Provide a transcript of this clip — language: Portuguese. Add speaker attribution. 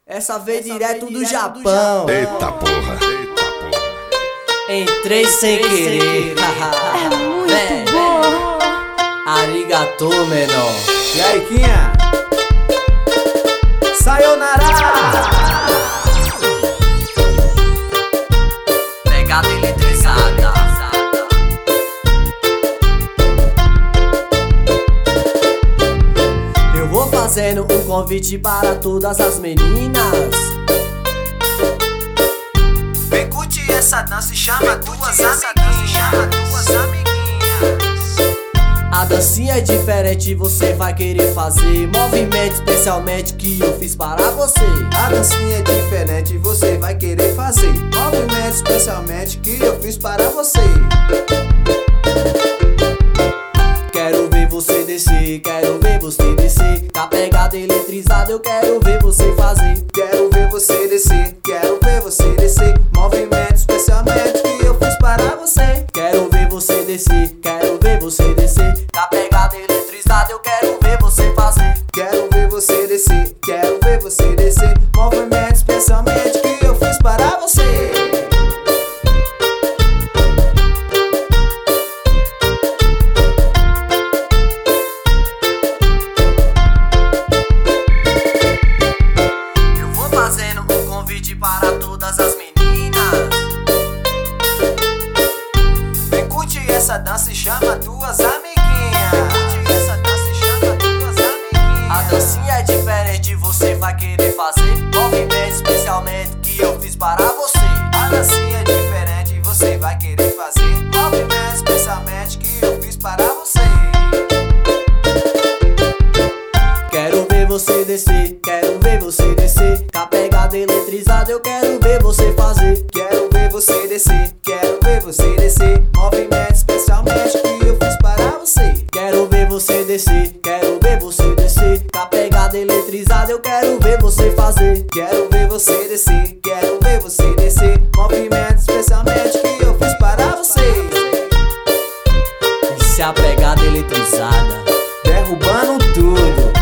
Speaker 1: Essa veio direto do Japão.
Speaker 2: Eita porra.
Speaker 1: Entrei sem querer.
Speaker 3: É muito bom.
Speaker 1: Arigato, menor.
Speaker 4: E aí, Quinha? Sayonara!
Speaker 1: Pegada eletrizada. Eu vou fazendo um convite para todas as meninas.
Speaker 4: Vem curtir essa dança e chama duas amiguinhas.
Speaker 1: A dancinha é diferente, você vai querer fazer. Movimento especialmente que eu fiz para você.
Speaker 4: A dancinha é diferente, você vai querer fazer. Movimento especialmente que eu fiz para você.
Speaker 1: Quero ver você descer, quero ver você descer. Com a pegada eletrizada eu quero ver você fazer.
Speaker 4: Quero ver você descer, quero ver você descer. Movimento especialmente que eu fiz para você.
Speaker 1: Quero ver você descer, quero ver você descer. Com a pegada eletrizada eu quero ver você fazer.
Speaker 4: Quero ver você descer, quero ver você descer. Movimento especialmente que eu fiz para você.
Speaker 1: Eu vou fazendo um convite para todas as meninas.
Speaker 4: Vem curtir essa dança e chama duas amiguinhas.
Speaker 1: A dancinha é diferente, você vai querer fazer. Movimento especialmente que eu fiz para você.
Speaker 4: A dancinha é diferente, você vai querer fazer. Movimento especialmente que eu fiz para você.
Speaker 1: Quero ver você descer, quero ver você descer. Com a pegada eletrizada eu quero ver você fazer.
Speaker 4: Quero ver você descer, quero ver você descer. Movimento especialmente que eu fiz para você.
Speaker 1: Quero ver você descer, quero ver você descer. Com a pegada eletrizada eu quero ver você fazer.
Speaker 4: Quero ver você descer, quero ver você descer. Movimento especialmente que eu fiz para você.
Speaker 1: Isso é a pegada eletrizada.
Speaker 4: Derrubando tudo.